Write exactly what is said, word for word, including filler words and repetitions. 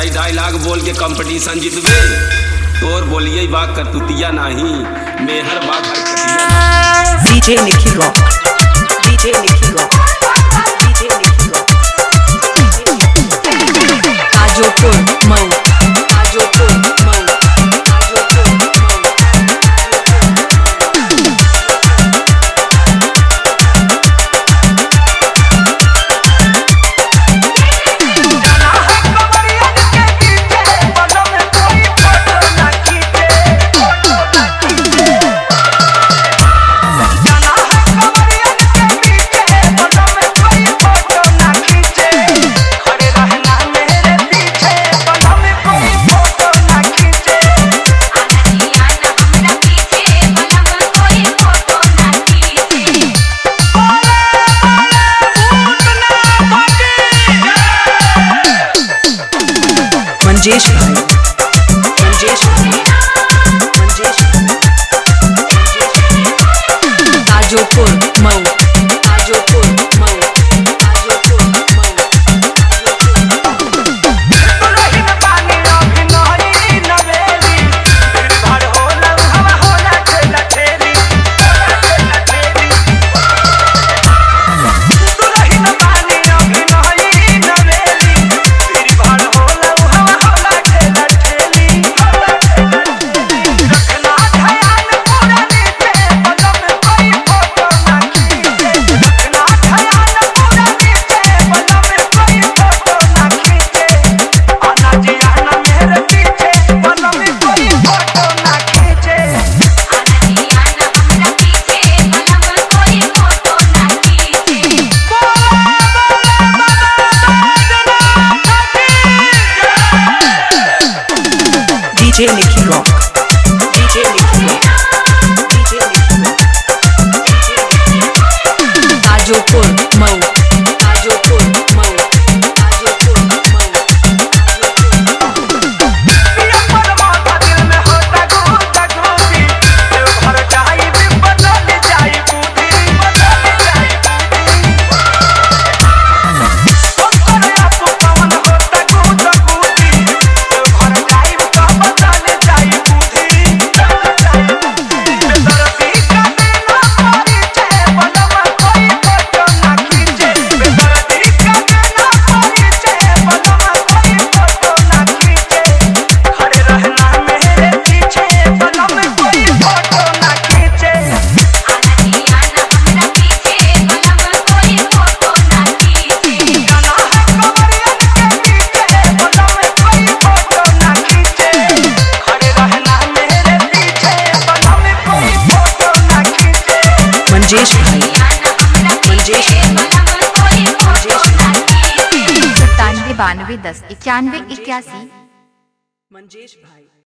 ढाई ढाई लाख बोल के कंपटीशन जीतबे तोर बोलिए बा करतुतिया नहीं मेहर बा खरकतिया। DJ Nikhil Rock, DJ Nikhil Rock, DJ Nikhil Rock. Ajopur Mau, Ajopur Mau, Ajopur Mau. Manjesh भाई, मंजेश भाई, मंजेश भाई, Ajopur Mau, Ajopur Mau, Ajopur Mau. DJ Nikhil Rock, DJ Nikhil Rock, DJ Nikhil Rock. Ajopur Mau, Ajopur Mau, Ajopur Mau. Manjesh भाई, मंजेश भाई, सत्तानवे बानवे दस इक्यानवे इक्यासी। मंजेश भाई।